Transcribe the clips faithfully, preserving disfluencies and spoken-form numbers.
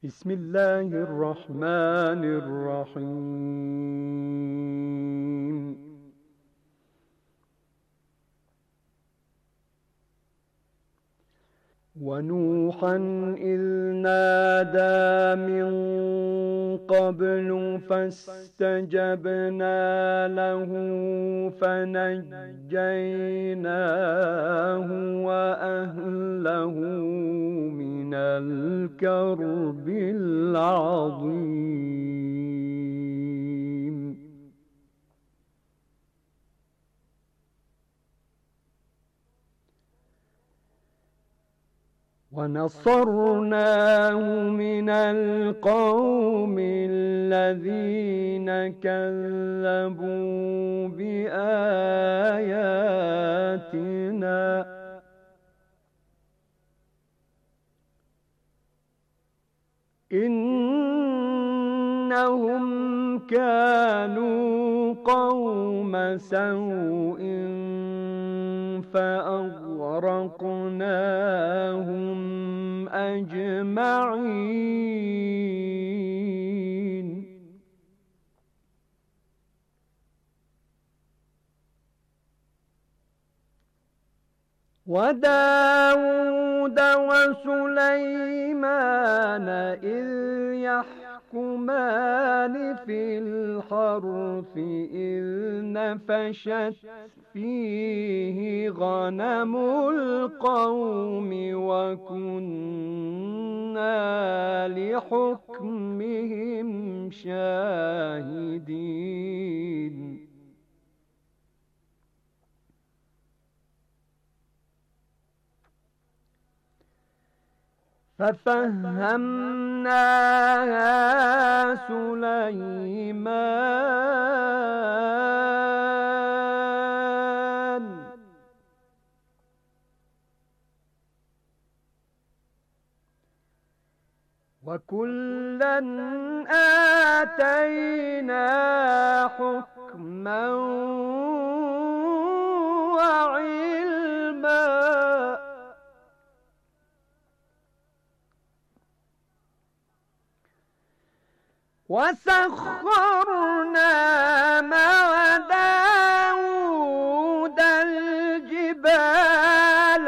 بسم الله الرحمن الرحيم. ونوحا إذ نادى من قبل فاستجبنا له فنجيناه وأهله من الكرب العظيم. ونصرناه من القوم الذين كذبوا بآياتنا إنهم كانوا قوم سوء فأغرقناهم أجمعين. وداود وسليمان إذ يحكمان في الحرث إذ نفشت فيه غنم القوم وكنا لحكمهم شاهدين. ففهمناها سليمان وكلا آتينا حكما وعلما وسخرنا مع داود الجبال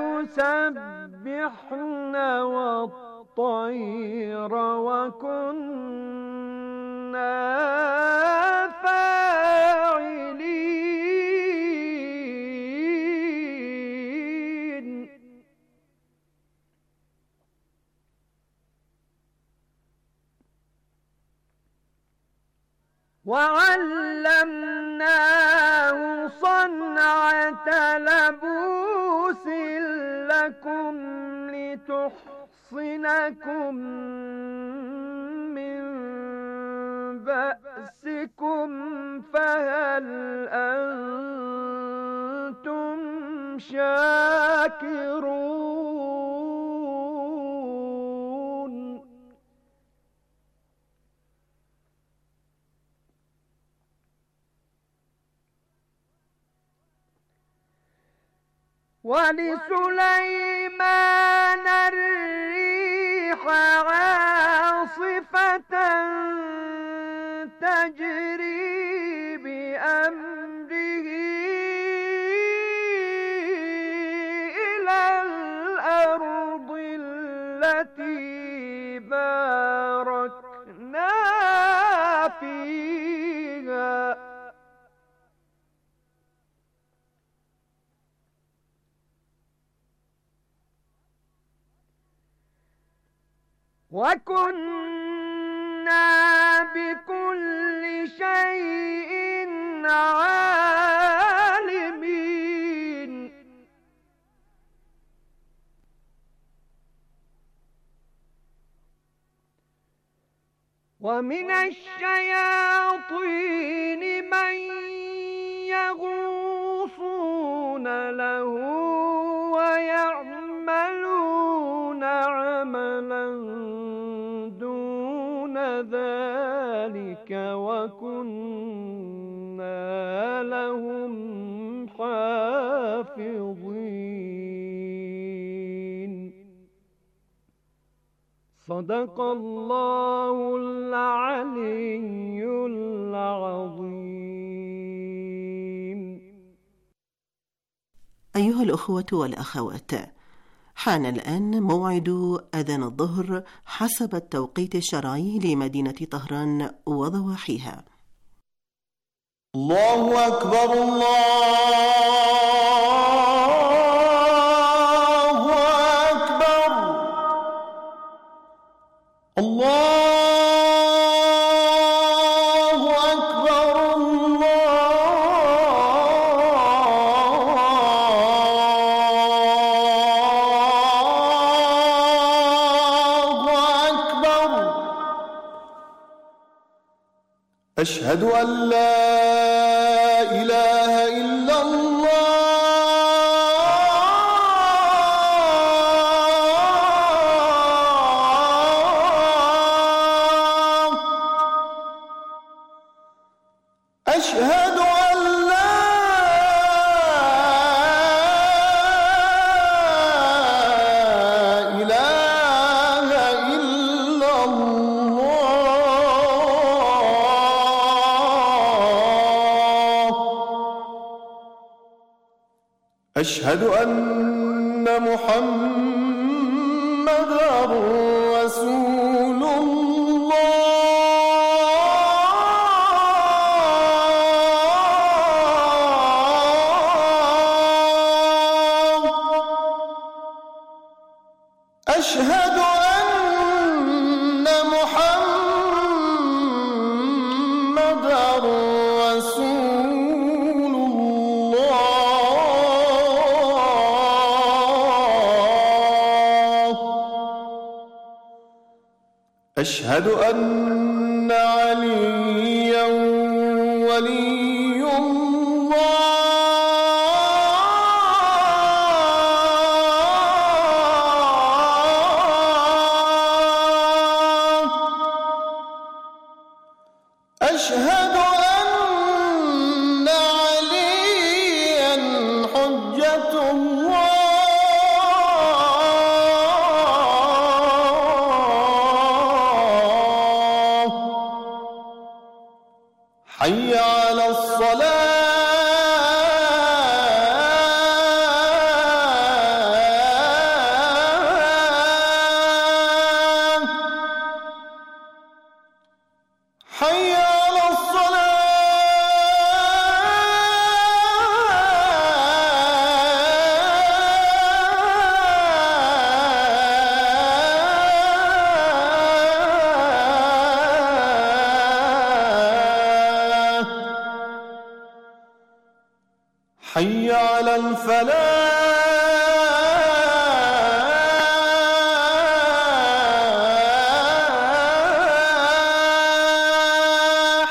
يسبحن والطير وكنا فاعلين. وعلمناه صنعة لبوس لكم لتحصنكم من بأسكم فهل أنتم شاكرون؟ ولسليمان الريح عاصفة تجري بأمره إلى الأرض التي باركنا فيها وكنا بكل شيء عالمين. ومن الشياطين من يغوصون له ويعملون عملا دون ذلك وكنا لهم حافظين. صدق الله العلي العظيم. أيها الأخوة والأخوات، حان الآن موعد أذان الظهر حسب التوقيت الشرعي لمدينة طهران وضواحيها. الله أكبر، الله أكبر، الله أشهد أن لا إله إلا الله، أشهد أن لا إله إلا الله، أشهد أن محمدًا رسول الله، أشهد أن محمدًا رسول الله، أشهد أن عليا ولي الله، أشهد أن عليا حجة الله. حي على الصلاة، حي على الصلاة، حي على الفلاح،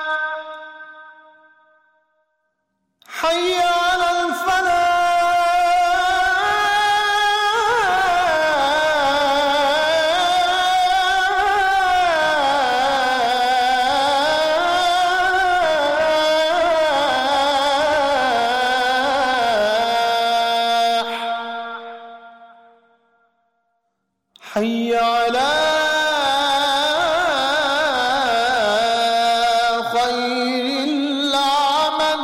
حي على الفلاح، حي على خير العمل،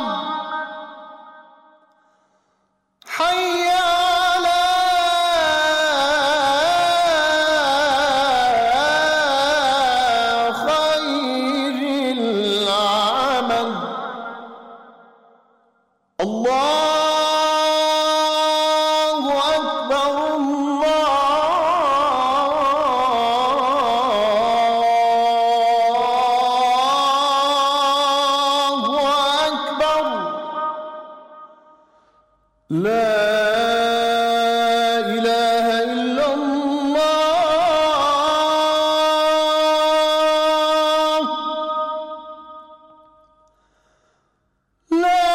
حي على خير العمل. الله أكبر، الله أكبر، لا إله إلا الله، لا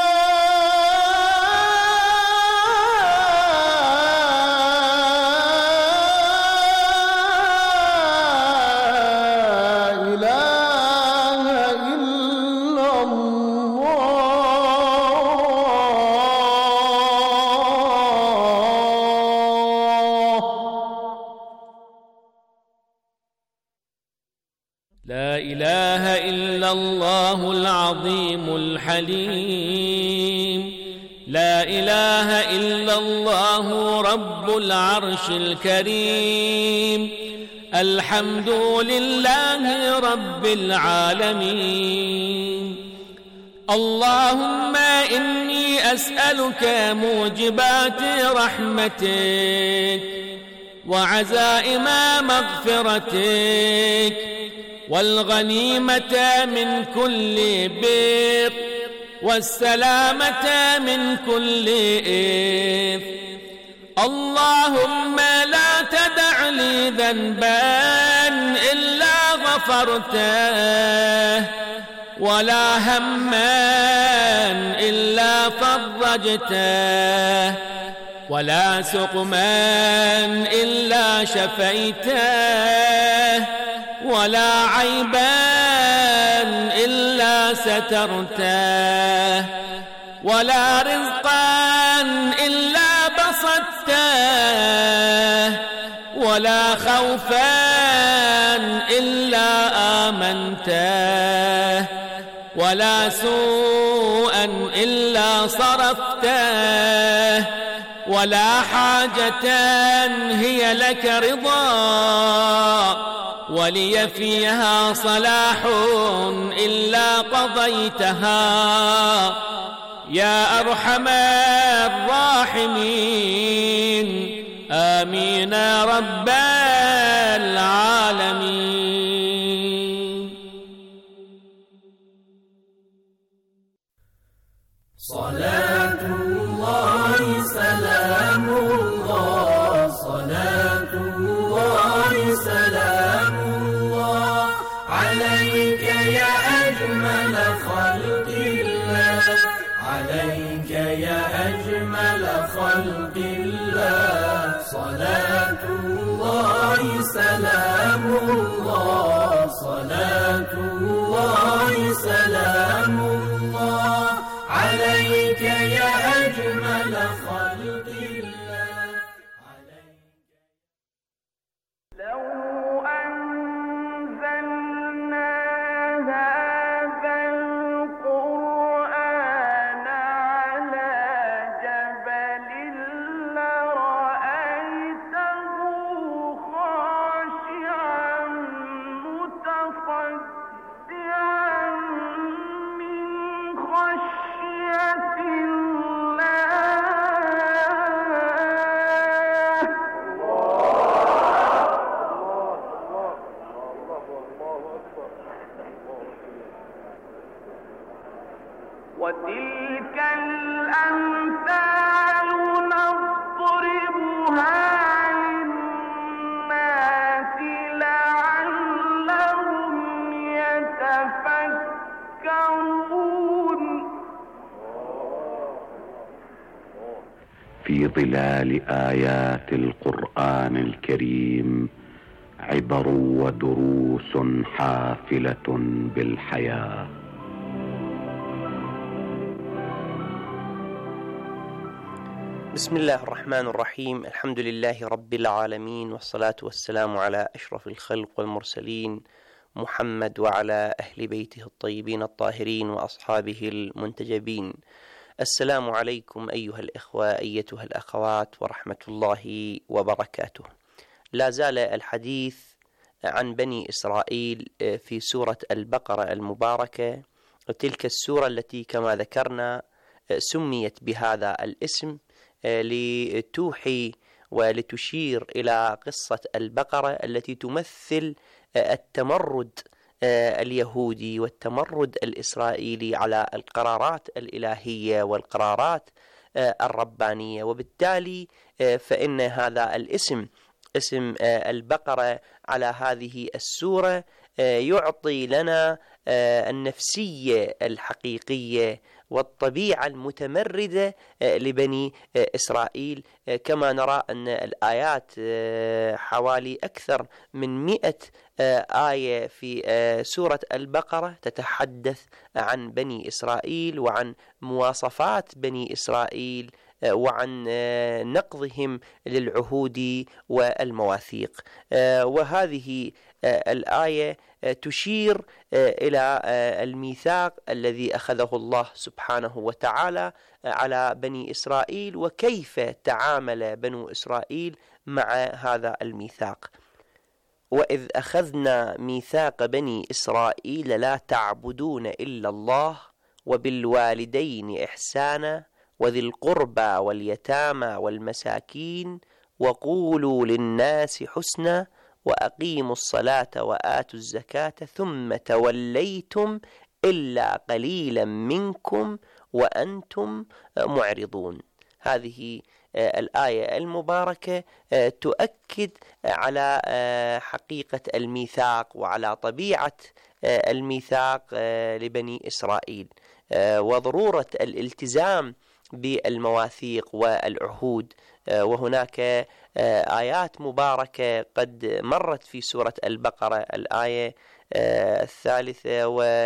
إله إلا الله. لا إله إلا الله العظيم الحليم، لا إله إلا الله رب العرش الكريم، الحمد لله رب العالمين. اللهم إني أسألك موجبات رحمتك وعزائم مغفرتك والغنيمة من كل بر والسلامة من كل إثم. اللهم لا تدع لي ذنبا إلا غفرته ولا هما إلا فرجته ولا سقما إلا شفيته ولا عيبا إلا سترته ولا رزقا إلا بسطته ولا خوفا إلا آمنته ولا سوءا إلا صرفته ولا حاجة هي لك رضا ولي فيها صلاح إلا قضيتها يا أرحم الراحمين. آمين رب العالمين. صلاة الله سلام الله، صلاة الله سلام الله عليك يا أجمل خلق الله، عليك يا أجمل خلق الله. صلاة الله سلام الله، صلاة الله سلام الله عليك يا أجمل خلق الله. لو أنزلنا هذا القرآن على جبل لرأيته خاشعا متصدعا من خشية وتلك الأمثال نضربها للناس لعلهم يتفكرون. في ظلال آيات القرآن الكريم عبر ودروس حافلة بالحياة. بسم الله الرحمن الرحيم. الحمد لله رب العالمين، والصلاة والسلام على أشرف الخلق والمرسلين محمد وعلى أهل بيته الطيبين الطاهرين وأصحابه المنتجبين. السلام عليكم أيها الإخوة أيتها الأخوات ورحمة الله وبركاته. لا زال الحديث عن بني إسرائيل في سورة البقرة المباركة، تلك السورة التي كما ذكرنا سميت بهذا الاسم لتوحي ولتشير إلى قصة البقرة التي تمثل التمرد اليهودي والتمرد الإسرائيلي على القرارات الإلهية والقرارات الربانية. وبالتالي فإن هذا الاسم اسم البقرة على هذه السورة يعطي لنا النفسية الحقيقية والطبيعة المتمردة لبني إسرائيل. كما نرى أن الآيات حوالي أكثر من مئة آية في سورة البقرة تتحدث عن بني إسرائيل وعن مواصفات بني إسرائيل وعن نقضهم للعهود والمواثيق. وهذه الآية تشير إلى الميثاق الذي أخذه الله سبحانه وتعالى على بني إسرائيل، وكيف تعامل بنو إسرائيل مع هذا الميثاق. وإذ أخذنا ميثاق بني إسرائيل لا تعبدون إلا الله وبالوالدين إحسانا وذي القربى واليتامى والمساكين وقولوا للناس حسنا وأقيموا الصلاة وآتوا الزكاة ثم توليتم إلا قليلا منكم وأنتم معرضون. هذه الآية المباركة تؤكد على حقيقة الميثاق وعلى طبيعة الميثاق لبني إسرائيل وضرورة الالتزام بالمواثيق والعهود. وهناك آيات مباركة قد مرت في سورة البقرة، الآية الثالثة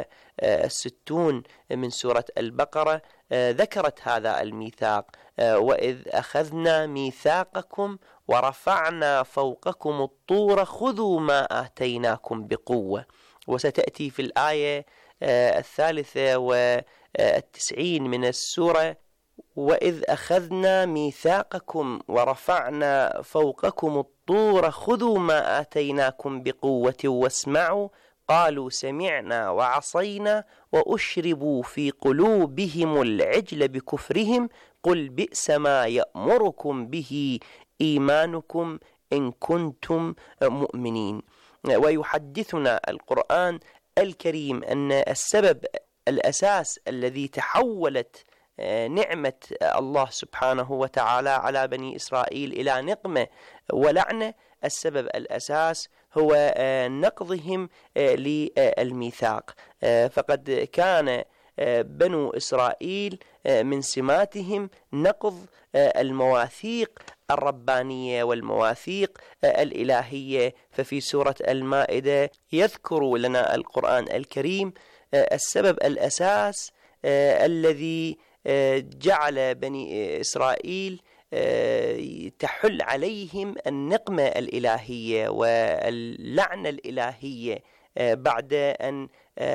والستون من سورة البقرة ذكرت هذا الميثاق: وإذ أخذنا ميثاقكم ورفعنا فوقكم الطور خذوا ما آتيناكم بقوة. وستأتي في الآية الثالثة والتسعين من السورة: وإذ أخذنا ميثاقكم ورفعنا فوقكم الطور خذوا ما آتيناكم بقوة واسمعوا قالوا سمعنا وعصينا وأشربوا في قلوبهم العجل بكفرهم قل بئس ما يأمركم به إيمانكم إن كنتم مؤمنين. ويحدثنا القرآن الكريم أن السبب الأساس الذي تحولت نعمة الله سبحانه وتعالى على بني إسرائيل إلى نقمة ولعنة، السبب الأساس هو نقضهم للميثاق. فقد كان بنو إسرائيل من سماتهم نقض المواثيق الربانية والمواثيق الإلهية. ففي سورة المائدة يذكر لنا القرآن الكريم السبب الأساس الذي جعل بني إسرائيل تحل عليهم النقمة الإلهية واللعنة الإلهية بعد أن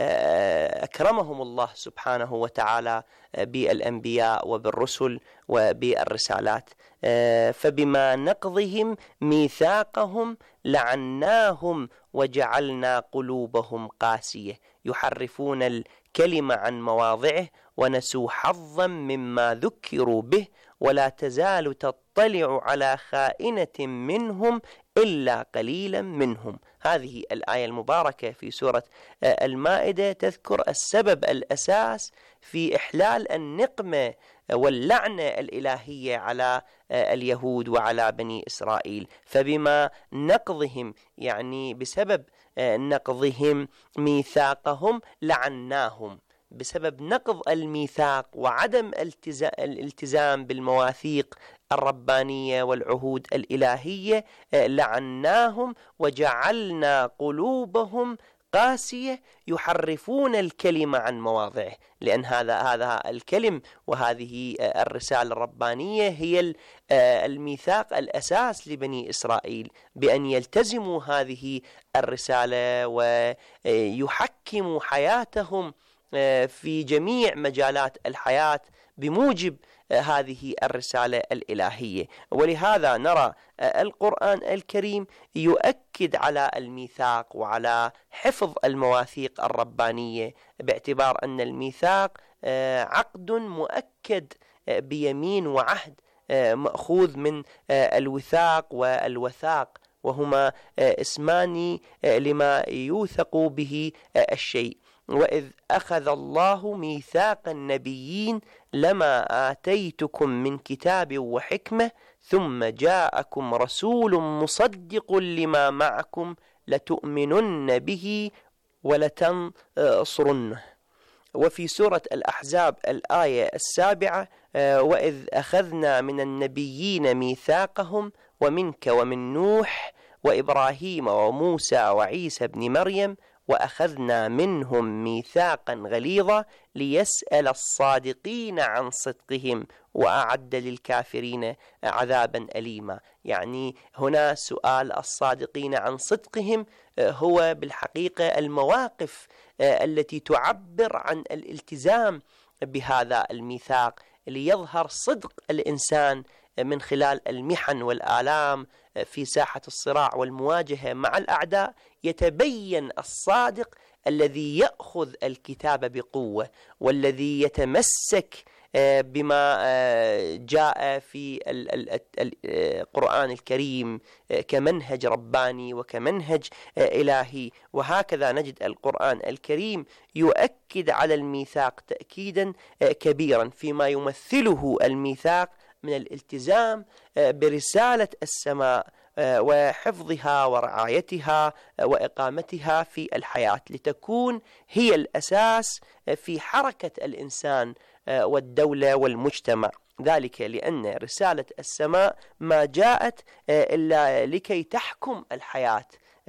أكرمهم الله سبحانه وتعالى بالأنبياء وبالرسل وبالرسالات. فبما نقضهم ميثاقهم لعناهم وجعلنا قلوبهم قاسية يحرفون الكلمة عن مواضعه ونسوا حظا مما ذكروا به ولا تزال تطلع على خائنة منهم إلا قليلا منهم. هذه الآية المباركة في سورة المائدة تذكر السبب الأساس في إحلال النقمة واللعنة الإلهية على اليهود وعلى بني إسرائيل. فبما نقضهم يعني بسبب نقضهم ميثاقهم لعناهم، بسبب نقض الميثاق وعدم الالتزام بالمواثيق الربانية والعهود الإلهية لعناهم وجعلنا قلوبهم قاسية يحرفون الكلمة عن مواضعه. لأن هذا هذا الكلم وهذه الرسالة الربانية هي الميثاق الأساس لبني إسرائيل بأن يلتزموا هذه الرسالة ويحكموا حياتهم في جميع مجالات الحياة بموجب هذه الرسالة الإلهية. ولهذا نرى القرآن الكريم يؤكد على الميثاق وعلى حفظ المواثيق الربانية، باعتبار أن الميثاق عقد مؤكد بيمين وعهد مأخوذ من الوثاق والوثاق، وهما اسمان لما يوثق به الشيء. وإذ أخذ الله ميثاق النبيين لما آتيتكم من كتاب وحكمة ثم جاءكم رسول مصدق لما معكم لتؤمنن به ولتنصرنه. وفي سورة الأحزاب الآية السابعة: وإذ أخذنا من النبيين ميثاقهم ومنك ومن نوح وإبراهيم وموسى وعيسى بن مريم وأخذنا منهم ميثاقا غليظا ليسأل الصادقين عن صدقهم وأعد للكافرين عذابا أليما. يعني هنا سؤال الصادقين عن صدقهم هو بالحقيقة المواقف التي تعبر عن الالتزام بهذا الميثاق، ليظهر صدق الإنسان من خلال المحن والآلام في ساحة الصراع والمواجهة مع الأعداء. يتبين الصادق الذي يأخذ الكتاب بقوة، والذي يتمسك بما جاء في القرآن الكريم كمنهج رباني وكمنهج إلهي. وهكذا نجد القرآن الكريم يؤكد على الميثاق تأكيدا كبيرا فيما يمثله الميثاق من الالتزام برسالة السماء وحفظها ورعايتها وإقامتها في الحياة، لتكون هي الأساس في حركة الإنسان والدولة والمجتمع. ذلك لأن رسالة السماء ما جاءت إلا لكي تحكم الحياة،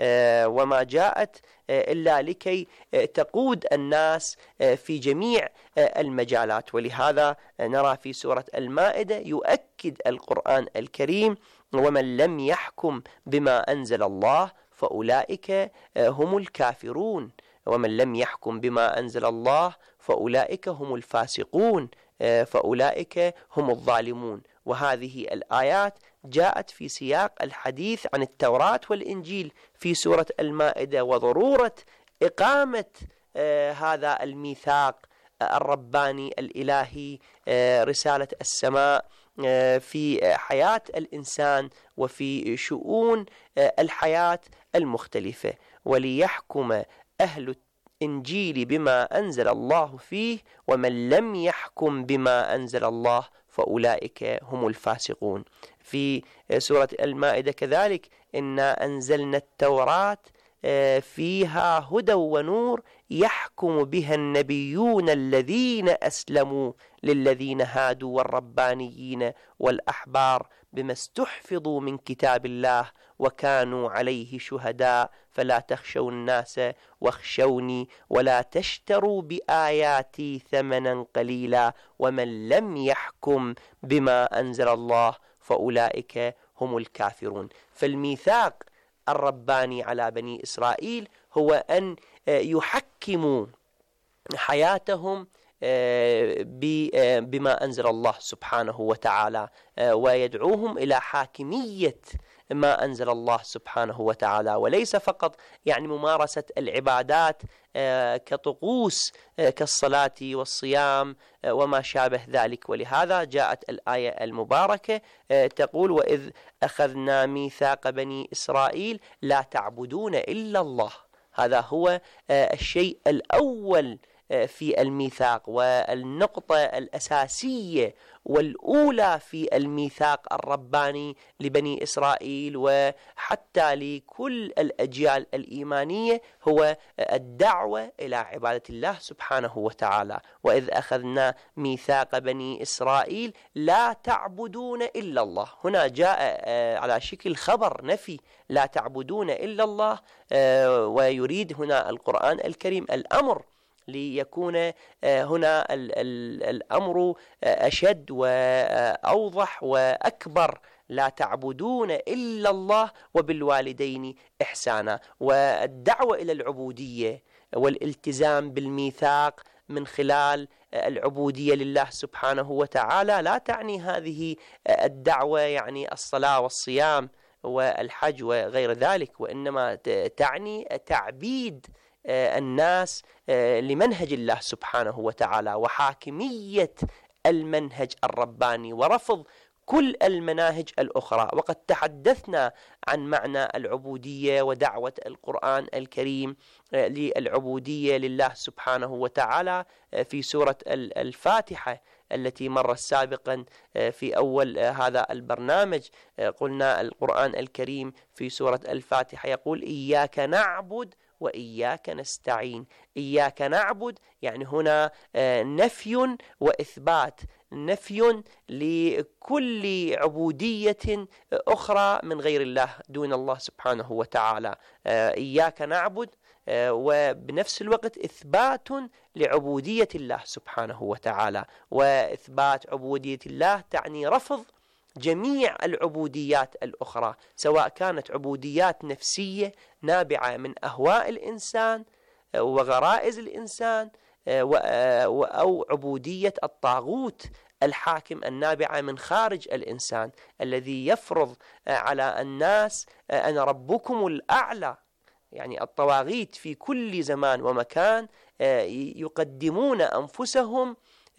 وما جاءت إلا لكي تقود الناس في جميع المجالات. ولهذا نرى في سورة المائدة يؤكد القرآن الكريم: ومن لم يحكم بما أنزل الله فأولئك هم الكافرون، ومن لم يحكم بما أنزل الله فأولئك هم الفاسقون، فأولئك هم الظالمون. وهذه الآيات جاءت في سياق الحديث عن التوراة والإنجيل في سورة المائدة، وضرورة إقامة آه هذا الميثاق الرباني الإلهي، آه رسالة السماء آه في حياة الإنسان وفي شؤون آه الحياة المختلفة. وليحكم أهل الإنجيل بما أنزل الله فيه، ومن لم يحكم بما أنزل الله فأولئك هم الفاسقون. في سورة المائدة كذلك: إنا أنزلنا التوراة فيها هدى ونور يحكم بها النبيون الذين أسلموا للذين هادوا والربانيين والأحبار بما استحفظوا من كتاب الله وكانوا عليه شهداء فلا تخشوا الناس واخشوني ولا تشتروا بآياتي ثمنا قليلا ومن لم يحكم بما أنزل الله فأولئك هم الكافرون. فالميثاق الرباني على بني إسرائيل هو أن يحكموا حياتهم بما أنزل الله سبحانه وتعالى، ويدعوهم إلى حاكمية ما أنزل الله سبحانه وتعالى، وليس فقط يعني ممارسة العبادات كطقوس كالصلاة والصيام وما شابه ذلك. ولهذا جاءت الآية المباركة تقول: وإذ أخذنا ميثاق بني إسرائيل لا تعبدون إلا الله. هذا هو الشيء الأول في الميثاق، والنقطة الأساسية والأولى في الميثاق الرباني لبني إسرائيل وحتى لكل الأجيال الإيمانية هو الدعوة إلى عبادة الله سبحانه وتعالى. وإذ أخذنا ميثاق بني إسرائيل لا تعبدون إلا الله. هنا جاء على شكل خبر نفي، لا تعبدون إلا الله، ويريد هنا القرآن الكريم الأمر ليكون هنا الأمر أشد وأوضح وأكبر: لا تعبدون إلا الله وبالوالدين إحسانا. والدعوة إلى العبودية والالتزام بالميثاق من خلال العبودية لله سبحانه وتعالى لا تعني هذه الدعوة يعني الصلاة والصيام والحج وغير ذلك، وإنما تعني تعبيد الناس لمنهج الله سبحانه وتعالى وحاكمية المنهج الرباني ورفض كل المناهج الأخرى. وقد تحدثنا عن معنى العبودية ودعوة القرآن الكريم للعبودية لله سبحانه وتعالى في سورة الفاتحة التي مرت سابقا في أول هذا البرنامج. قلنا القرآن الكريم في سورة الفاتحة يقول: إياك نعبد وإياك نستعين. إياك نعبد يعني هنا نفي وإثبات، نفي لكل عبودية أخرى من غير الله دون الله سبحانه وتعالى. إياك نعبد وبنفس الوقت إثبات لعبودية الله سبحانه وتعالى. وإثبات عبودية الله تعني رفض جميع العبوديات الأخرى، سواء كانت عبوديات نفسية نابعة من أهواء الإنسان وغرائز الإنسان، أو عبودية الطاغوت الحاكم النابعة من خارج الإنسان الذي يفرض على الناس أنا ربكم الأعلى. يعني الطواغيت في كل زمان ومكان يقدمون أنفسهم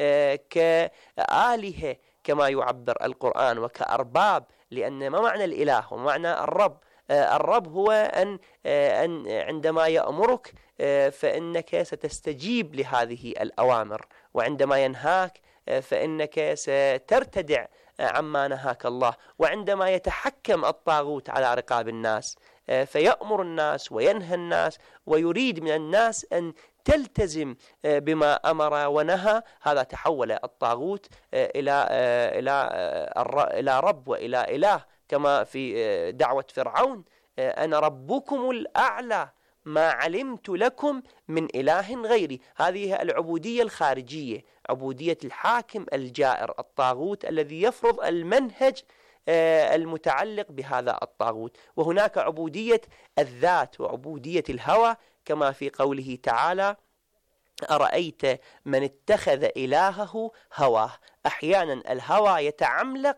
كآلهة كما يعبر القرآن وكأرباب، لأن ما معنى الإله ومعنى الرب؟ الرب هو أن أن عندما يأمرك فإنك ستستجيب لهذه الأوامر، وعندما ينهاك فإنك سترتدع عما نهاك الله. وعندما يتحكم الطاغوت على رقاب الناس فيأمر الناس وينهى الناس ويريد من الناس أن تلتزم بما أمر ونهى، هذا تحول الطاغوت إلى إلى إلى رب وإلى إله، كما في دعوة فرعون أنا ربكم الأعلى ما علمت لكم من إله غيري. هذه العبودية الخارجية، عبودية الحاكم الجائر الطاغوت الذي يفرض المنهج المتعلق بهذا الطاغوت. وهناك عبودية الذات وعبودية الهوى، كما في قوله تعالى أرأيت من اتخذ إلهه هواه. أحيانا الهوى يتعملق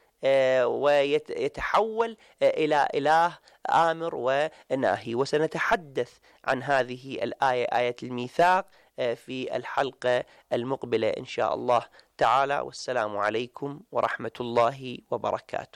ويتحول إلى إله آمر وناهي، وسنتحدث عن هذه الآية آية الميثاق في الحلقة المقبلة إن شاء الله تعالى. والسلام عليكم ورحمة الله وبركاته.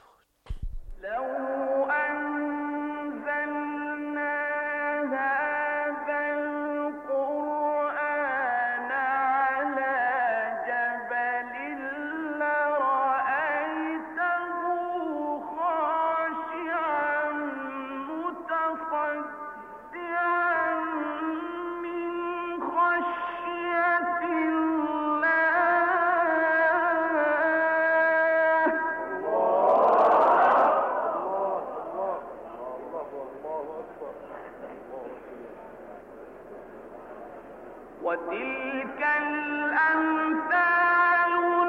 وتلك الأمثال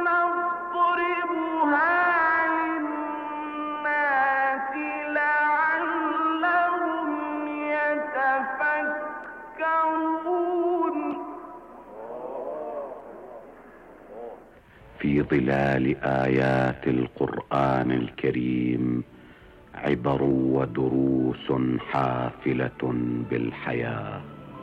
نضربها للناس لعلهم يتفكرون. في ظلال آيات القرآن الكريم عبر ودروس حافلة بالحياة.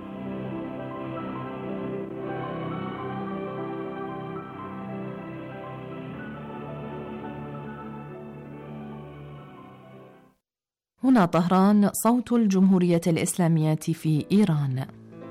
هنا طهران، صوت الجمهورية الإسلامية في إيران.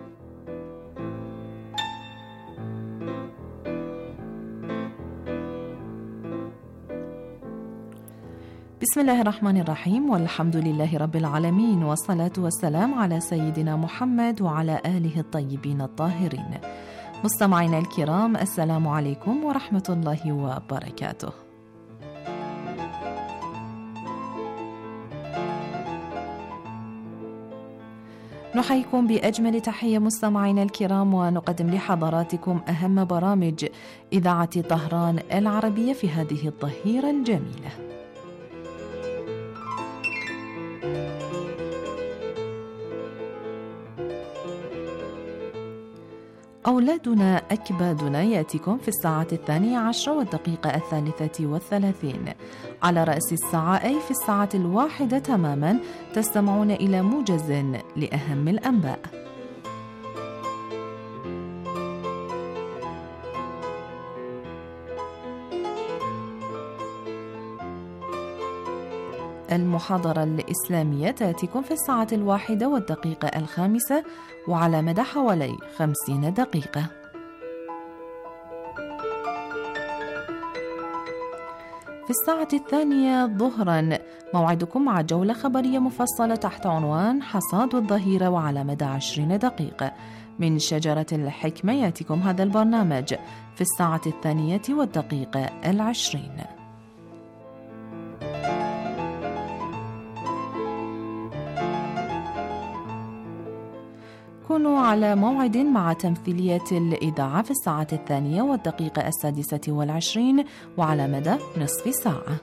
بسم الله الرحمن الرحيم، والحمد لله رب العالمين، والصلاة والسلام على سيدنا محمد وعلى آله الطيبين الطاهرين. مستمعينا الكرام، السلام عليكم ورحمة الله وبركاته. نحييكم بأجمل تحية مستمعينا الكرام، ونقدم لحضراتكم أهم برامج إذاعة طهران العربية في هذه الظهيرة الجميلة. أولادنا أكبادنا يأتيكم في الساعة الثانية عشرة والدقيقة الثالثة والثلاثين. على رأس الساعة أي في الساعة الواحدة تماما تستمعون إلى موجز لأهم الأنباء. المحاضرة الإسلامية تأتيكم في الساعة الواحدة والدقيقة الخامسة وعلى مدى حوالي خمسين دقيقة. في الساعة الثانية ظهرا موعدكم مع جولة خبرية مفصلة تحت عنوان حصاد الظهيرة وعلى مدى عشرين دقيقة. من شجرة الحكمة يأتيكم هذا البرنامج في الساعة الثانية والدقيقة العشرين. كونوا على موعد مع تمثيلية الإذاعة في الساعة الثانية والدقيقة السادسة والعشرين وعلى مدى نصف ساعة.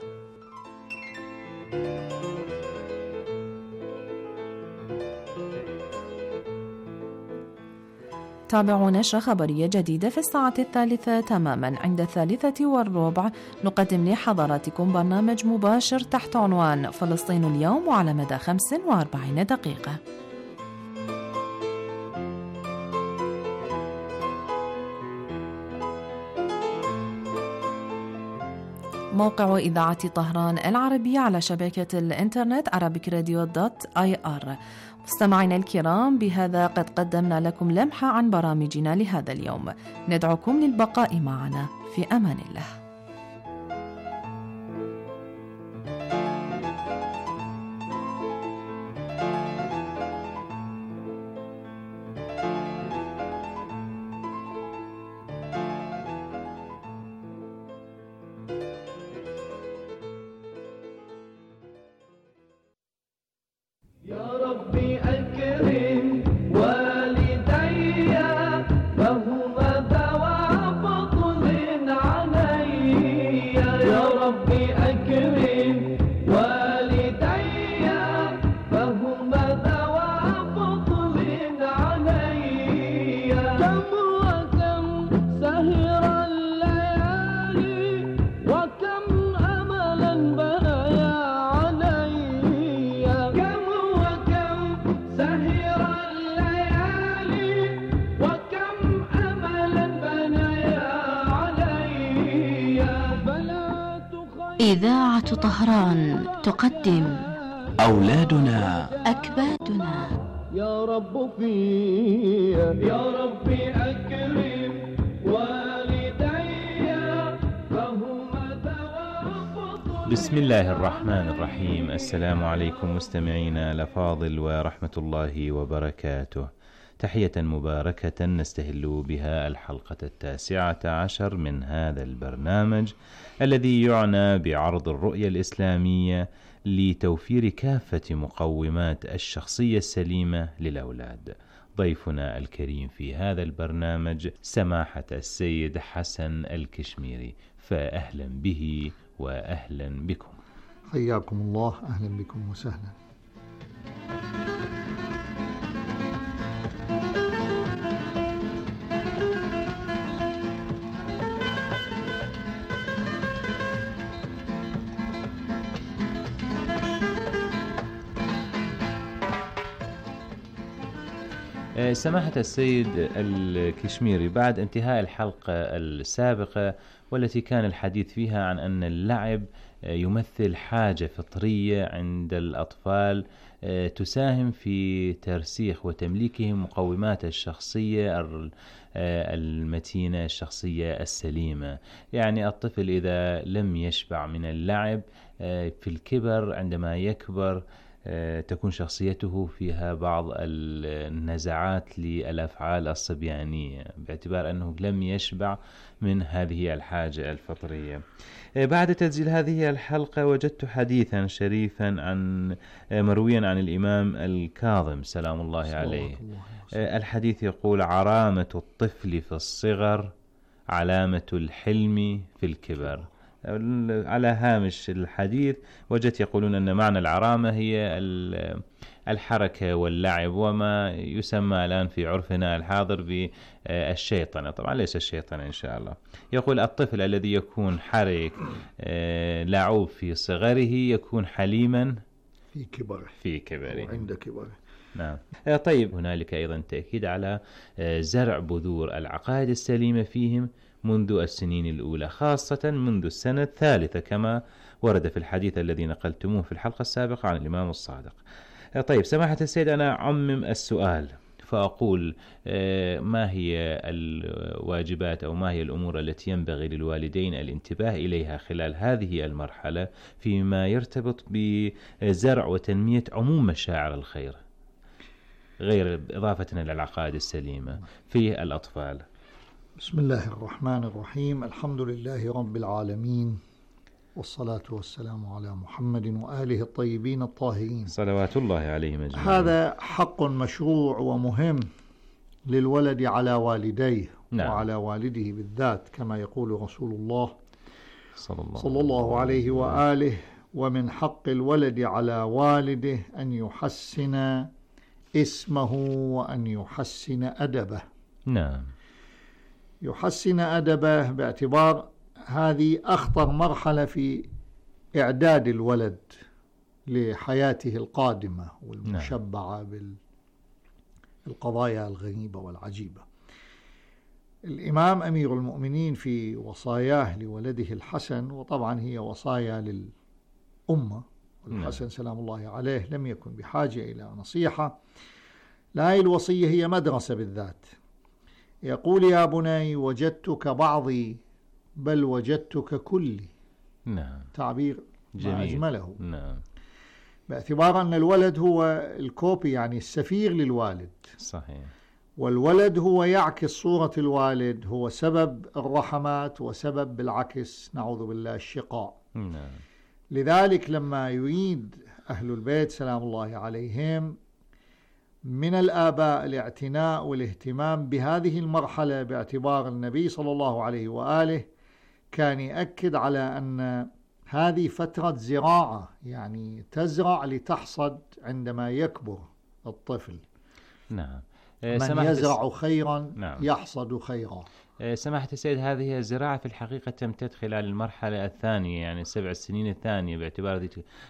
تابعوا نشرة خبرية جديدة في الساعة الثالثة تماما. عند الثالثة والربع نقدم لحضراتكم برنامج مباشر تحت عنوان فلسطين اليوم وعلى مدى خمس وأربعين دقيقة. موقع إذاعة طهران العربية على شبكة الإنترنت arabic radio dot i r. مستمعينا الكرام، بهذا قد قدمنا لكم لمحة عن برامجنا لهذا اليوم. ندعوكم للبقاء معنا في أمان الله. إذاعة طهران تقدم أولادنا أكبادنا. يا رب في يا ربي أكرم والدي فهما توافق. بسم الله الرحمن الرحيم. السلام عليكم مستمعينا الأفاضل ورحمة الله وبركاته. تحية مباركة نستهل بها الحلقة التاسعة عشر من هذا البرنامج الذي يعنى بعرض الرؤية الإسلامية لتوفير كافة مقومات الشخصية السليمة للأولاد. ضيفنا الكريم في هذا البرنامج سماحة السيد حسن الكشميري، فأهلا به وأهلا بكم. حياكم الله، أهلا بكم وسهلا. سماحة السيد الكشميري، بعد انتهاء الحلقة السابقة والتي كان الحديث فيها عن أن اللعب يمثل حاجة فطرية عند الأطفال تساهم في ترسيخ وتمليكهم مقومات الشخصية المتينة، الشخصية السليمة. يعني الطفل إذا لم يشبع من اللعب في الكبر، عندما يكبر تكون شخصيته فيها بعض النزعات للأفعال الصبيانية باعتبار أنه لم يشبع من هذه الحاجة الفطرية. بعد تسجيل هذه الحلقة وجدت حديثا شريفا عن مرويا عن الإمام الكاظم سلام الله عليه. الحديث يقول: عرامة الطفل في الصغر علامة الحلم في الكبر. على هامش الحديث وجدت يقولون أن معنى العرامة هي الحركة واللعب وما يسمى الآن في عرفنا الحاضر بالشيطنة. طبعا ليس الشيطنة إن شاء الله. يقول الطفل الذي يكون حرك لعوب في صغره يكون حليما في كبره في كبره وعند كبره. نعم. طيب، هنالك أيضا تأكيد على زرع بذور العقائد السليمة فيهم منذ السنين الأولى، خاصة منذ السنة الثالثة كما ورد في الحديث الذي نقلتموه في الحلقة السابقة عن الإمام الصادق. طيب سماحة السيد، أنا أعمم السؤال فأقول ما هي الواجبات أو ما هي الأمور التي ينبغي للوالدين الانتباه إليها خلال هذه المرحلة فيما يرتبط بزرع وتنمية عموم مشاعر الخير غير إضافة إلى العقائد السليمة في الأطفال؟ بسم الله الرحمن الرحيم. الحمد لله رب العالمين، والصلاة والسلام على محمد وآله الطيبين الطاهرين صلوات الله عليهم أجمعين. هذا حق مشروع ومهم للولد على والديه نعم. وعلى والده بالذات كما يقول رسول الله صلى الله, صلى الله عليه وآله: ومن حق الولد على والده أن يحسن اسمه وأن يحسن أدبه. نعم. يحسن أدبه باعتبار هذه أخطر مرحلة في إعداد الولد لحياته القادمة والمشبعة بالقضايا الغريبة والعجيبة. الإمام أمير المؤمنين في وصاياه لولده الحسن، وطبعا هي وصايا للأمة، والحسن سلام الله عليه لم يكن بحاجة إلى نصيحة، لا، الوصية هي مدرسة بالذات. يقول: يا بني وجدتك بعضي بل وجدتك كلي. نعم. تعبير ما أجمله. نعم. باعتبار أن الولد هو الكوبي، يعني السفير للوالد. صحيح. والولد هو يعكس صورة الوالد، هو سبب الرحمات وسبب بالعكس نعوذ بالله الشقاء. نعم. لذلك لما يريد أهل البيت سلام الله عليهم من الآباء الاعتناء والاهتمام بهذه المرحلة، باعتبار النبي صلى الله عليه وآله كان يأكد على أن هذه فترة زراعة، يعني تزرع لتحصد عندما يكبر الطفل. نعم. من يزرع خيرا نعم. يحصد خيرا. سماحة السيد، هذه الزراعة في الحقيقة تمتد خلال المرحلة الثانية، يعني السبع سنين الثانية، باعتبار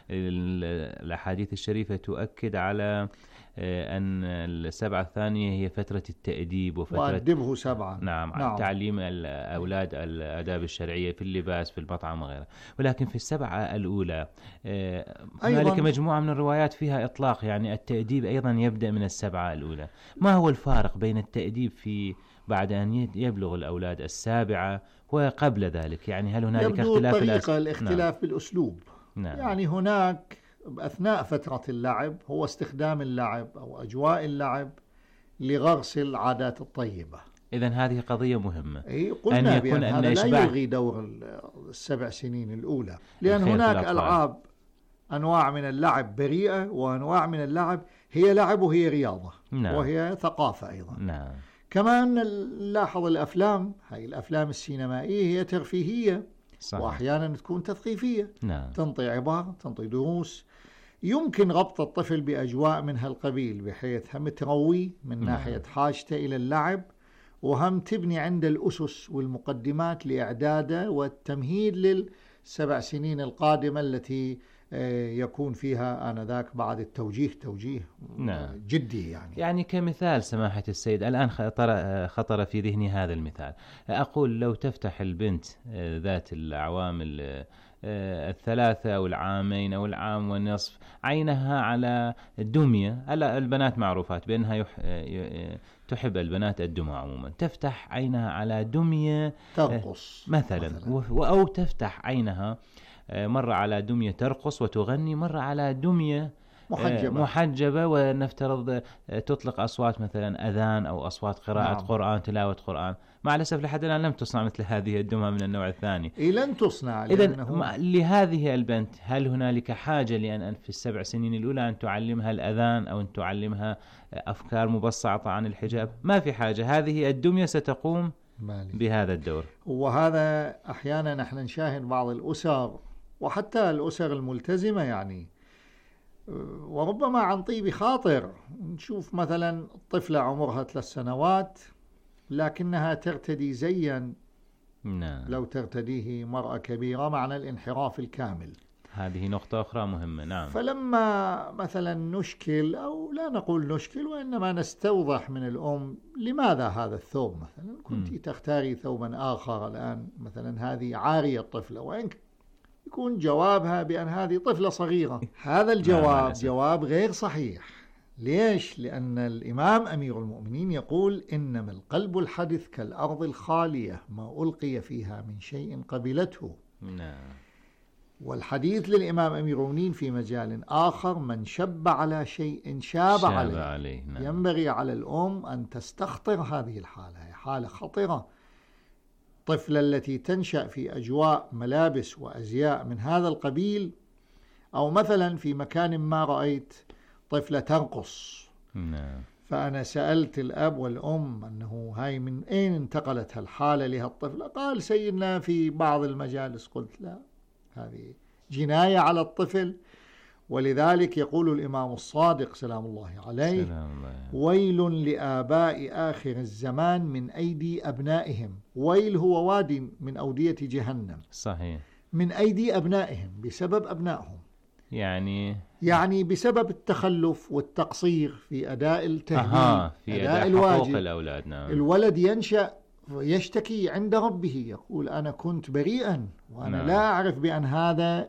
الأحاديث الشريفة تؤكد على أن السبعة الثانية هي فترة التأديب وفترة وأدبه سبعا. نعم. نعم. تعليم الأولاد الآداب الشرعية في اللباس في المطعم وغيره. ولكن في السبعة الأولى هنالك مجموعة من الروايات فيها إطلاق، يعني التأديب أيضا يبدأ من السبعة الأولى. ما هو الفارق بين التأديب في بعد أن يبلغ الأولاد السابعة وقبل ذلك؟ يعني هل هنالك اختلاف في الطريقة؟ الاختلاف نعم. بالأسلوب. نعم. يعني هناك أثناء فترة اللعب هو استخدام اللعب أو أجواء اللعب لغرس العادات الطيبة. إذن هذه قضية مهمة. أي قلنا أن بأن هذا لا يلغي دور السبع سنين الأولى، لأن هناك ألعاب أنواع من اللعب بريئة، وأنواع من اللعب هي لعب وهي رياضة. نعم. وهي ثقافة أيضا. نعم. كمان نلاحظ الأفلام، هاي الأفلام السينمائية هي ترفيهية. صحيح. وأحيانا تكون تثقيفية. نعم. تنطي عبارة، تنطي دروس، يمكن ربط الطفل بأجواء من هالقبيل، بحيث هم تروي من نعم. ناحية حاجته إلى اللعب، وهم تبني عند الأسس والمقدمات لإعداده والتمهيد للسبع سنين القادمة التي يكون فيها آنذاك بعد التوجيه توجيه نعم. جدي. يعني يعني كمثال سماحة السيد، الآن خطر, خطر في ذهني هذا المثال. أقول لو تفتح البنت ذات الأعوام الثلاثة أو العامين أو العام والنصف عينها على دمية، البنات معروفات بأنها يح... تحب البنات الدمى عموما، تفتح عينها على دمية ترقص مثلا, مثلا. أو تفتح عينها مرة على دمية ترقص وتغني، مرة على دمية محجبة, محجبة ونفترض تطلق أصوات مثلا أذان أو أصوات قراءة نعم. قرآن، تلاوة قرآن. مع الأسف لحد الآن لم تصنع مثل هذه الدمى من النوع الثاني. إيه لن تصنع. إذن لهذه البنت هل هنالك حاجة لأن في السبع سنين الأولى أن تعلمها الأذان أو أن تعلمها أفكار مبسطة عن الحجاب؟ ما في حاجة، هذه الدمية ستقوم مالي. بهذا الدور. وهذا أحيانا نحن نشاهد بعض الأسر وحتى الأسر الملتزمة، يعني وربما عن طيب خاطر نشوف مثلا طفلة عمرها ثلاث سنوات لكنها ترتدي زيا نعم. لو ترتديه مرأة كبيرة، معنى الانحراف الكامل. هذه نقطة أخرى مهمة. نعم. فلما مثلا نشكل أو لا نقول نشكل وإنما نستوضح من الأم لماذا هذا الثوب، مثلا كنت تختاري ثوبا آخر الآن، مثلا هذه عارية الطفلة، وإن يكون جوابها بأن هذه طفلة صغيرة. هذا الجواب جواب غير صحيح. ليش؟ لأن الإمام أمير المؤمنين يقول: إنما القلب الحدث كالأرض الخالية ما ألقي فيها من شيء قبلته. نعم. والحديث للإمام أمير المؤمنين في مجال آخر: من شب على شيء شاب, شاب عليه, عليه. نعم. ينبغي على الأم أن تستخطر هذه الحالة، هي حالة خطرة. الطفلة التي تنشأ في أجواء ملابس وأزياء من هذا القبيل، أو مثلا في مكان ما رأيت طفلة ترقص نعم. فأنا سألت الأب والأم أنه هاي من أين انتقلت هالحالة لهالطفل؟ قال سيدنا في بعض المجالس. قلت لا، هذه جناية على الطفل، ولذلك يقول الإمام الصادق سلام الله عليه: سلام الله. ويل لآباء آخر الزمان من أيدي أبنائهم. ويل هو وادي من أودية جهنم، صحيح، من أيدي أبنائهم، بسبب أبنائهم، يعني يعني بسبب التخلف والتقصير في أداء التهديد، أها في أداء الواجب. الأولاد، نعم. الولد ينشأ يشتكي عند ربه، يقول أنا كنت بريئا وأنا نعم. لا أعرف بأن هذا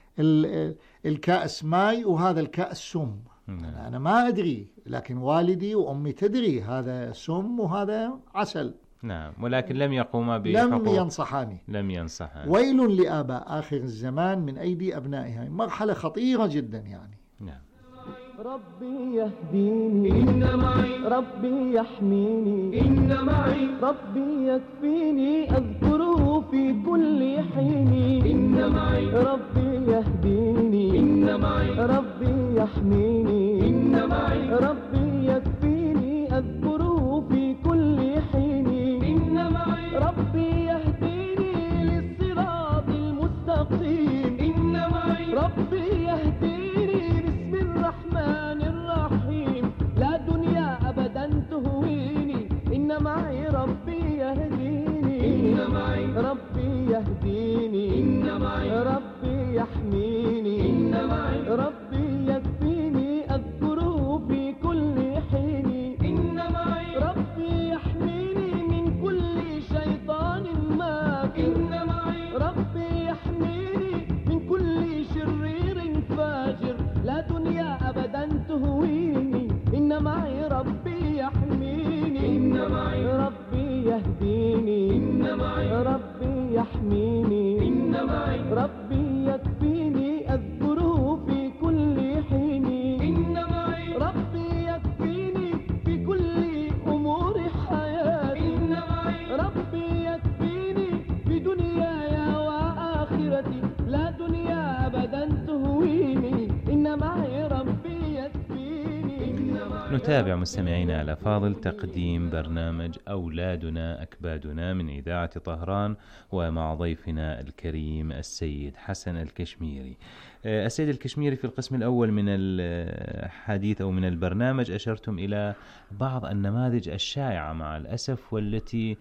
الكأس ماء وهذا الكأس سم. نعم. أنا ما أدري، لكن والدي وأمي تدري هذا سم وهذا عسل. نعم، ولكن لم يقوما بحقوق، لم ينصحاني لم ينصحاني. ويل لآباء آخر الزمان من أيدي أبنائها، مرحلة خطيرة جدا يعني. نعم. ربي يهديني إن معي، ربي يحميني إن معي، ربي يكفيني أذكره في كل حين إن معي، ربي يهديني إن معي، ربي يحميني إن معي، ربي يكفيني أذكره في كل حين إن معي، ربي يهديني للصراط المستقيم إن معي، ربي يهديني باسم الرحمن الرحيم، لا دنيا أبدا تهويني إن معي، ربي يهديني إن معي، ربي يهديني إن معي، ربي يحميني إن معي، ربي يكفيني أذكره في كل حين إن معي، ربي يحميني من كل شيطان ماكر إن معي، ربي يحميني من كل شرير فاجر، لا دنيا أبدا تهويني إن معي، ربي يحميني إن معي، ربي يهديني إن معي، ربي يحميني إن معي، ربي يكفيني أذكره في كل حين إن معي، ربي يكفيني في كل أمور حياتي إن معي، ربي يكفيني في دنياي وآخرتي، لا دنيا أبدا تهويني إن معي، ربي يكفيني إن معي. نتابع مستمعينا الأفاضل تقديم برنامج أولادنا أكبادنا من إذاعة طهران، ومع ضيفنا الكريم السيد حسن الكشميري. السيد الكشميري، في القسم الأول من الحديث أو من البرنامج أشرتم إلى بعض النماذج الشائعة مع الأسف، والتي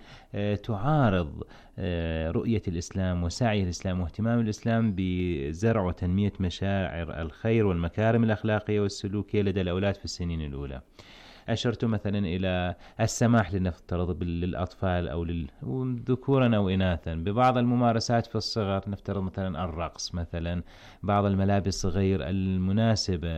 تعارض رؤية الإسلام وسعي الإسلام واهتمام الإسلام بزرع وتنمية مشاعر الخير والمكارم الأخلاقية والسلوكية لدى الأولاد في السنين الأولى. أشرت مثلا إلى السماح لنفترض للأطفال أو ذكورا أو إناثا ببعض الممارسات في الصغر، نفترض مثلا الرقص، مثلا بعض الملابس غير المناسبة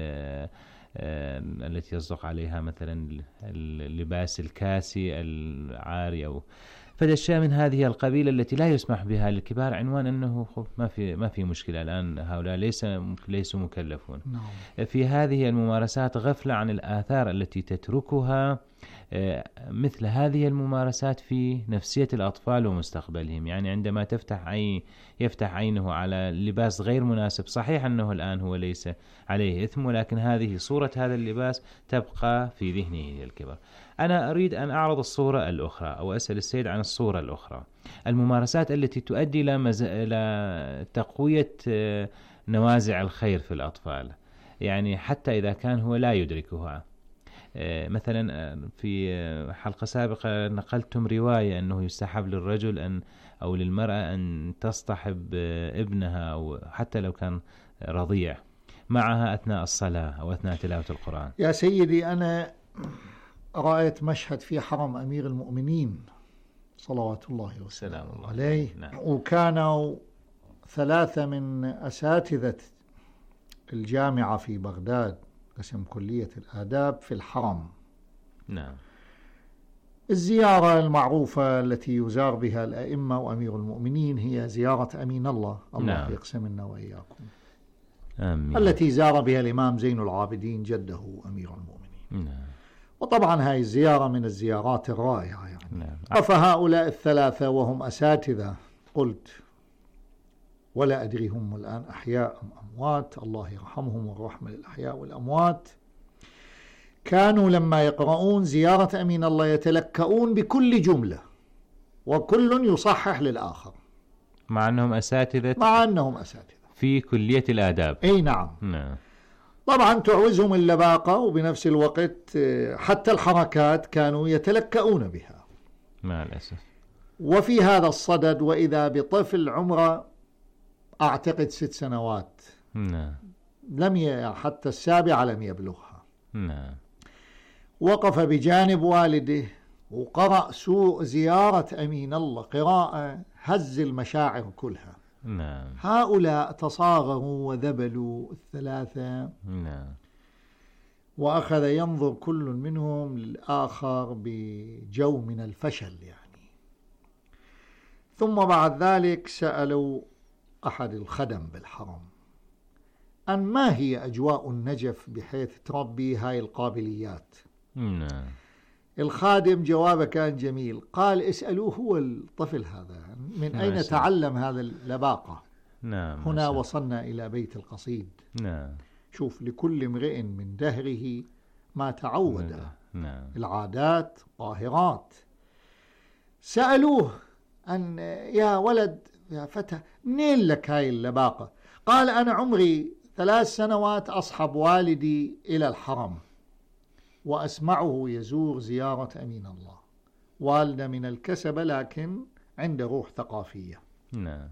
التي يصدق عليها مثلا اللباس الكاسي العاري أو فالأشياء من هذه القبيل التي لا يسمح بها للكبار، عنوان أنه ما في ما في مشكلة الآن، هؤلاء ليس ليسوا مكلفون. نعم. في هذه الممارسات غفلة عن الآثار التي تتركها مثل هذه الممارسات في نفسية الأطفال ومستقبلهم. يعني عندما تفتح عين يفتح عينه على لباس غير مناسب، صحيح أنه الآن هو ليس عليه إثم، ولكن هذه صورة هذا اللباس تبقى في ذهنه الكبر. أنا أريد أن أعرض الصورة الأخرى أو أسأل السيد عن الصورة الأخرى، الممارسات التي تؤدي إلى مز... إلى تقوية نوازع الخير في الأطفال، يعني حتى إذا كان هو لا يدركها. مثلا في حلقة سابقة نقلتم رواية أنه يستحب للرجل أن أو للمرأة أن تصطحب ابنها أو حتى لو كان رضيع معها أثناء الصلاة أو أثناء تلاوة القرآن. يا سيدي، أنا رأيت مشهد في حرم أمير المؤمنين صلوات الله وسلامه عليه. نعم. وكانوا ثلاثة من أساتذة الجامعة في بغداد قسم كلية الآداب في الحرم. نعم. الزيارة المعروفة التي يزار بها الأئمة وأمير المؤمنين هي زيارة أمين الله، الله نعم. يقسم لنا وإياكم. آمين. التي زار بها الإمام زين العابدين جده أمير المؤمنين. نعم. وطبعا هاي الزيارة من الزيارات الرائعة يعني. نعم. فهؤلاء الثلاثة وهم أساتذة، قلت ولا أدري هم الآن أحياء أم أموات، الله يرحمهم والرحمة للأحياء والأموات، كانوا لما يقرؤون زيارة أمين الله يتلكؤون بكل جملة وكل يصحح للآخر، مع أنهم أساتذة مع أنهم أساتذة في كلية الآداب. أي نعم. نعم. طبعا تعوزهم اللباقة، وبنفس الوقت حتى الحركات كانوا يتلكؤون بها مع الأسف. وفي هذا الصدد وإذا بطفل عمره أعتقد ست سنوات، نعم، لم ي... حتى السابعة لم يبلغها، نعم، وقف بجانب والده وقرأ سوء زيارة أمين الله قراءة هز المشاعر كلها. نعم. هؤلاء تصاغروا وذبلوا الثلاثة. نعم. وأخذ ينظر كل منهم للآخر بجو من الفشل يعني. ثم بعد ذلك سألوا أحد الخدم بالحرم أن ما هي أجواء النجف بحيث تربي هاي القابليات. نعم. الخادم جوابه كان جميل، قال اسألوه هو الطفل هذا من أين ماشي. تعلم هذا اللباقة. نعم. هنا ماشي. وصلنا إلى بيت القصيد. نعم. شوف لكل امرئ من دهره ما تعود. نعم. العادات ظاهرات. سألوه أن يا ولد يا فتى منين لك هاي اللباقة؟ قال أنا عمري ثلاث سنوات أصحب والدي إلى الحرم وأسمعه يزور زيارة أمين الله. والده من الكسبة لكن عنده روح ثقافية. نعم.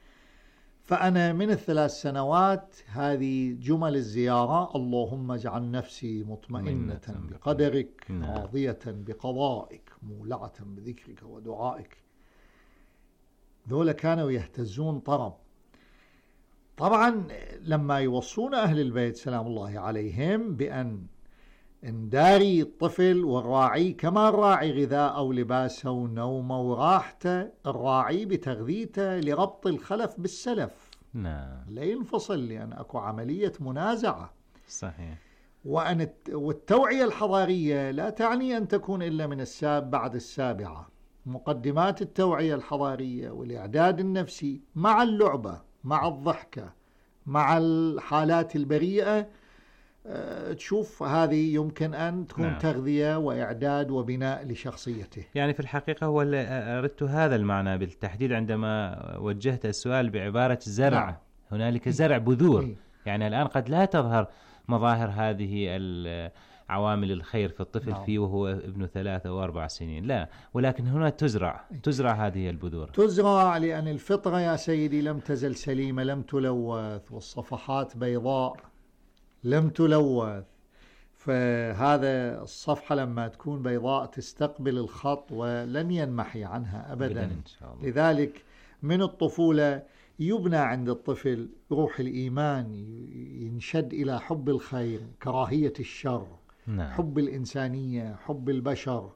فأنا من الثلاث سنوات هذه جمل الزيارة: اللهم اجعل نفسي مطمئنة بقدرك، نعم. راضية بقضائك، مولعة بذكرك ودعائك. ذولا كانوا يهتزون طرب. طبعا لما يوصون أهل البيت سلام الله عليهم بأن انداري الطفل والراعي كما الراعي غذاء أو لباسه ونومه وراحته، الراعي بتغذيته لربط الخلف بالسلف. نعم. لا ينفصل لأن أكو عملية منازعة. صحيح. وأن والتوعية الحضارية لا تعني أن تكون إلا من الساب بعد السابعة. مقدمات التوعية الحضارية والإعداد النفسي مع اللعبة مع الضحكة مع الحالات البريئة، تشوف هذه يمكن أن تكون نعم. تغذية وإعداد وبناء لشخصيته. يعني في الحقيقة هو أردت هذا المعنى بالتحديد عندما وجهت السؤال بعبارة زرع. نعم. هنالك زرع بذور. إيه؟ يعني الآن قد لا تظهر مظاهر هذه عوامل الخير في الطفل نعم. فيه وهو ابن ثلاثة وأربع سنين، لا، ولكن هنا تزرع تزرع هذه البذور. تزرع لأن الفطرة يا سيدي لم تزل سليمة، لم تلوث، والصفحات بيضاء لم تلوث. فهذا الصفحة لما تكون بيضاء تستقبل الخط ولن ينمحي عنها أبدا إن شاء الله. لذلك من الطفولة يبنى عند الطفل روح الإيمان، ينشد إلى حب الخير، كراهية الشر. نعم. حب الإنسانية، حب البشر،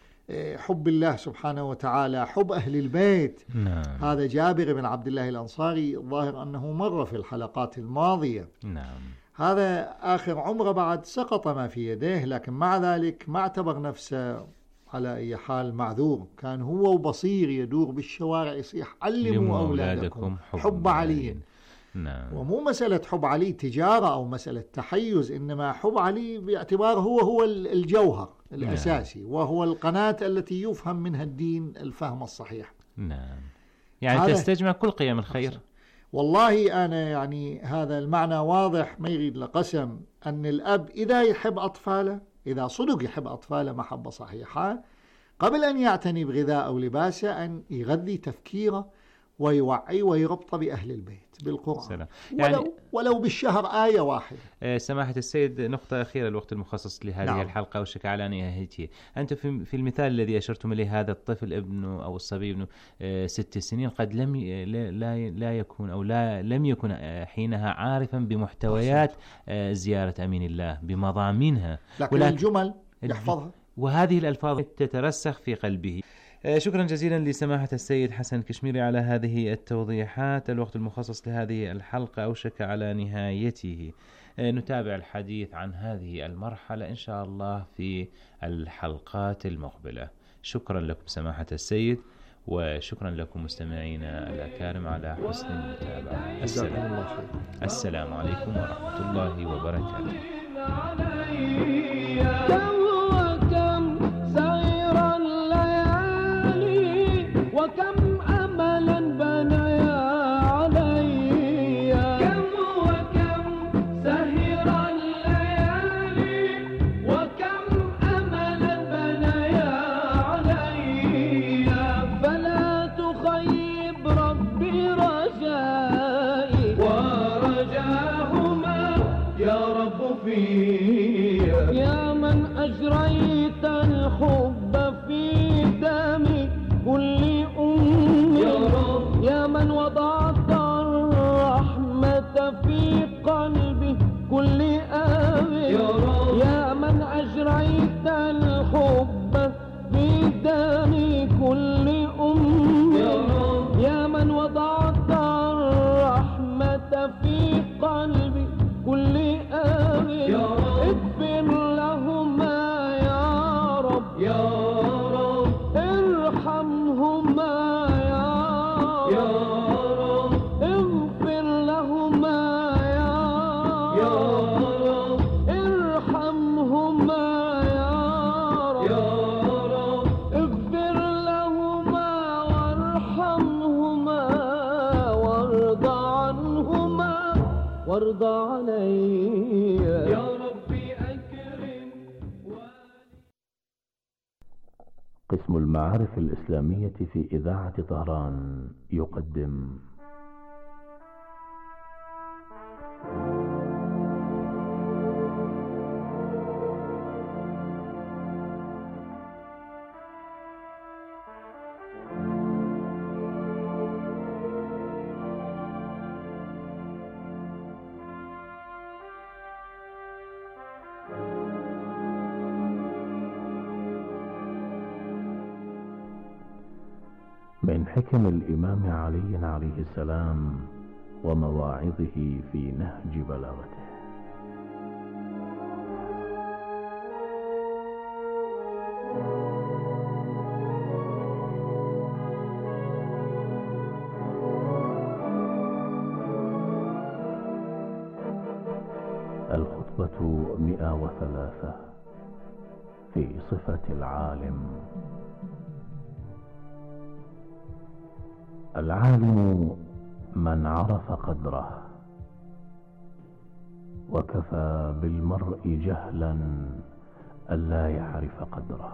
حب الله سبحانه وتعالى، حب أهل البيت. نعم. هذا جابر بن عبد الله الأنصاري الظاهر أنه مر في الحلقات الماضية. نعم. هذا آخر عمره بعد سقط ما في يديه، لكن مع ذلك ما اعتبر نفسه على أي حال معذور. كان هو وبصير يدور بالشوارع يصيح علموا أولادكم حب, حب علي. نعم. ومو مسألة حب علي تجارة أو مسألة تحيز، إنما حب علي باعتبار هو هو الجوهر الأساسي. نعم. وهو القناة التي يفهم منها الدين الفهم الصحيح. نعم. يعني تستجمع كل قيم الخير. والله أنا يعني هذا المعنى واضح ما يريد لقسم، أن الأب إذا يحب أطفاله، إذا صدق يحب أطفاله محبة صحيحة، قبل أن يعتني بغذاء أو لباسه أن يغذي تفكيره ويوعي ويربط بأهل البيت بالقرآن. سلام. يعني ولو, ولو بالشهر آية واحدة. سماحة السيد، نقطة أخيرة، الوقت المخصص لهذه نعم. الحلقة وشك على نهايته. أنت في, في المثال الذي أشرتم إليه، هذا الطفل ابنه أو الصبي ابنه ست سنين قد لم لا, لا يكون أو لا لم يكن حينها عارفا بمحتويات زيارة أمين الله بمضامينها، لكن الجمل يحفظها وهذه الألفاظ تترسخ في قلبه. شكرا جزيلا لسماحة السيد حسن كشميري على هذه التوضيحات. الوقت المخصص لهذه الحلقة أوشك على نهايته. نتابع الحديث عن هذه المرحلة إن شاء الله في الحلقات المقبلة. شكرا لكم سماحة السيد، وشكرا لكم مستمعينا الأكارم على حسن المتابعة. السلام, السلام عليكم ورحمة الله وبركاته. كم وكم سير الليالي وكم أملا بنيا علي كم وكم سهر الليالي وكم أملا بنيا علي فلا تخيب ربي رجائي ورجاهما يا رب فيا يا من أجريت الحب في دمي كل أمي يا رب يا من وضعت الرحمة في قلبي كل أبي يا رب يا من أجريت الحب في دمي كل أمي يا رب يا من وضعت الرحمة في قلبي كل أبي يا رب اغفر لهما يا رب يا رب ارحمهما يا رب يا رب اغفر لهما يا رب ارحمهما يا رب يا رب اغفر لهما وارحمهما وارض عنهما وارض علي يا ربي أكرم. قسم المعارف الإسلامية في إذاعة طهران يقدم من حكم الإمام علي عليه السلام ومواعظه في نهج بلاغته. الخطبة مئة وثلاثة في صفة العالم. العالم من عرف قدره، وكفى بالمرء جهلا ألا يعرف قدره.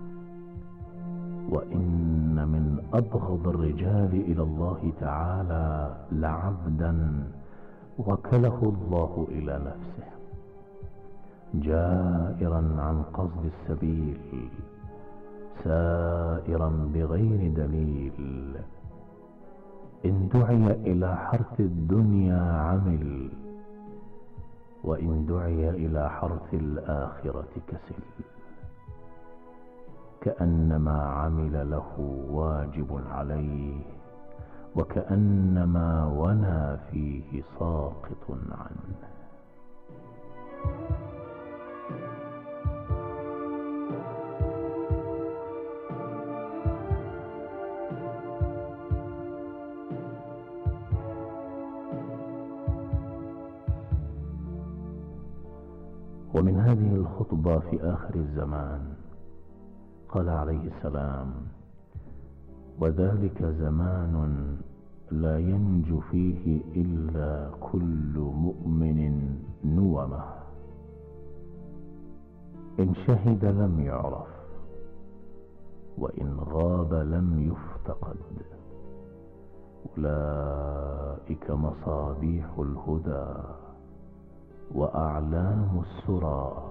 وإن من أبغض الرجال إلى الله تعالى لعبدا وكله الله إلى نفسه جائرا عن قصد السبيل سائرا بغير دليل، إن دعي إلى حرث الدنيا عمل، وإن دعي إلى حرث الآخرة كسل، كأنما عمل له واجب عليه، وكأنما ونى فيه ساقط عنه. ومن هذه الخطبة في آخر الزمان قال عليه السلام: وذلك زمان لا ينجو فيه إلا كل مؤمن نومه، إن شهد لم يعرف، وإن غاب لم يفتقد. أولئك مصابيح الهدى وأعلام السرى،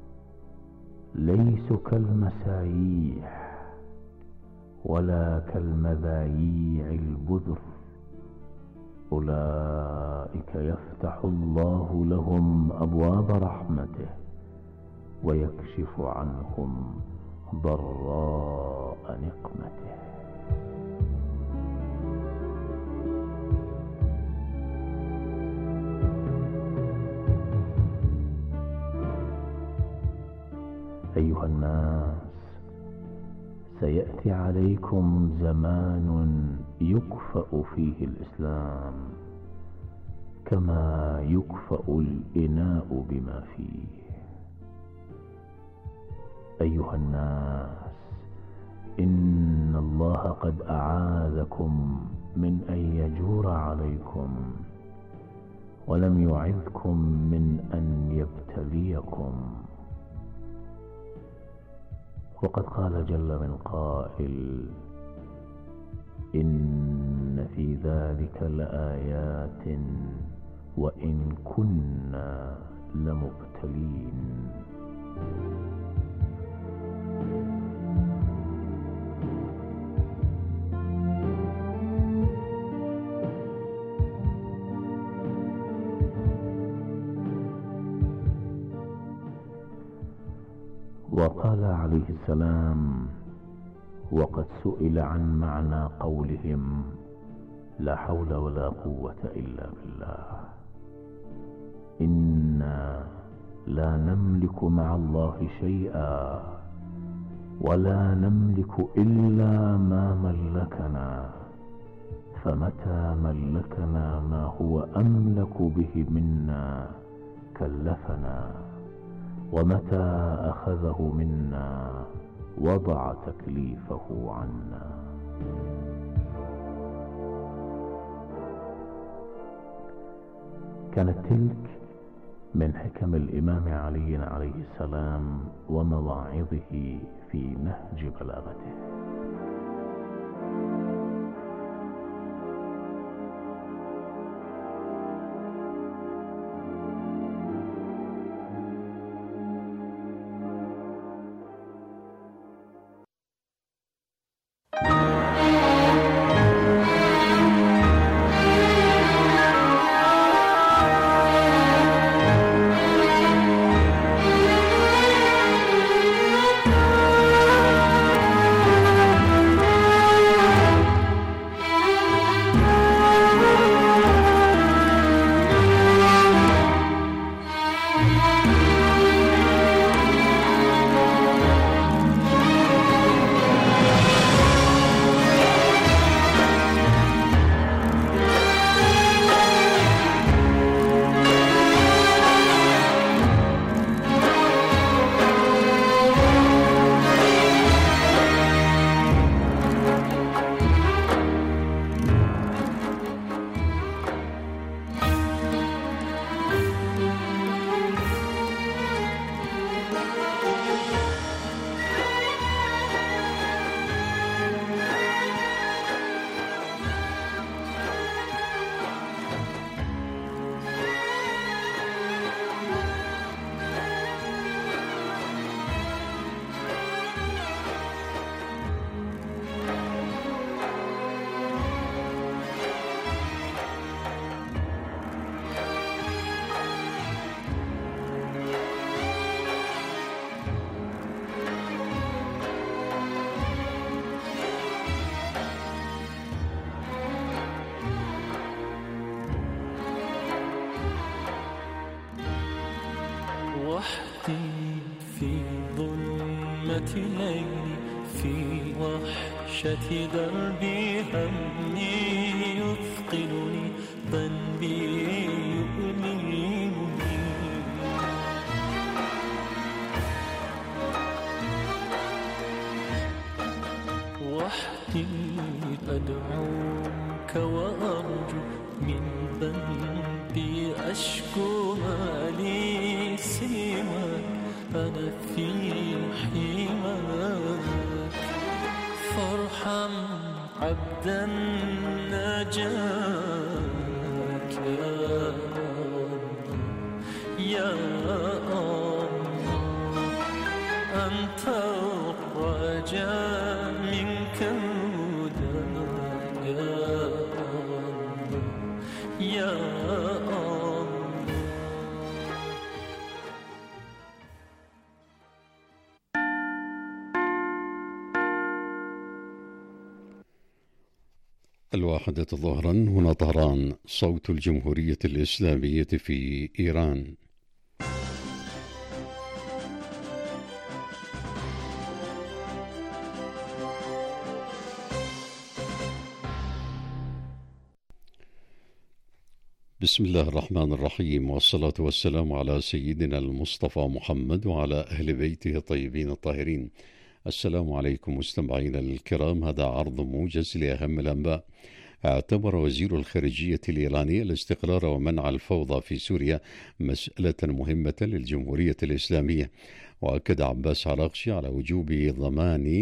ليسوا كالمسايح ولا كالمذاييع البذر. أولئك يفتح الله لهم أبواب رحمته ويكشف عنهم ضراء نقمته. أيها الناس، سيأتي عليكم زمان يكفأ فيه الإسلام كما يكفأ الإناء بما فيه. أيها الناس، إن الله قد أعاذكم من أن يجور عليكم، ولم يعذكم من أن يبتليكم. وقد قال جل من قائل: إن في ذلك لآيات وإن كنا لمبتلين. وقال عليه السلام وقد سئل عن معنى قولهم: لا حول ولا قوة إلا بالله. إنا لا نملك مع الله شيئا، ولا نملك إلا ما ملكنا، فمتى ملكنا ما هو أملك به منا كلفنا، ومتى أخذه منا وضع تكليفه عنا. كانت تلك من حكم الإمام علي عليه السلام ومواعظه في نهج بلاغته. وحدي في ظلمة ليلي، في وحشة دربي همي يثقلني، ذنبي يؤلمني. وحدي أدعوك وأرجو، من ذنبي أشكو ما لي سواك، أنا في حماك، فارحم عبدا ناجاك يا الله، أنت الرجاء منك هداك يا الله. الواحدة ظهرا، هنا طهران، صوت الجمهورية الإسلامية في إيران. بسم الله الرحمن الرحيم، والصلاة والسلام على سيدنا المصطفى محمد وعلى أهل بيته الطيبين الطاهرين. السلام عليكم مستمعينا الكرام، هذا عرض موجز لأهم الأنباء. اعتبر وزير الخارجية الإيراني الاستقرار ومنع الفوضى في سوريا مسألة مهمة للجمهورية الإسلامية، وأكد عباس عراقشي على وجوب ضمان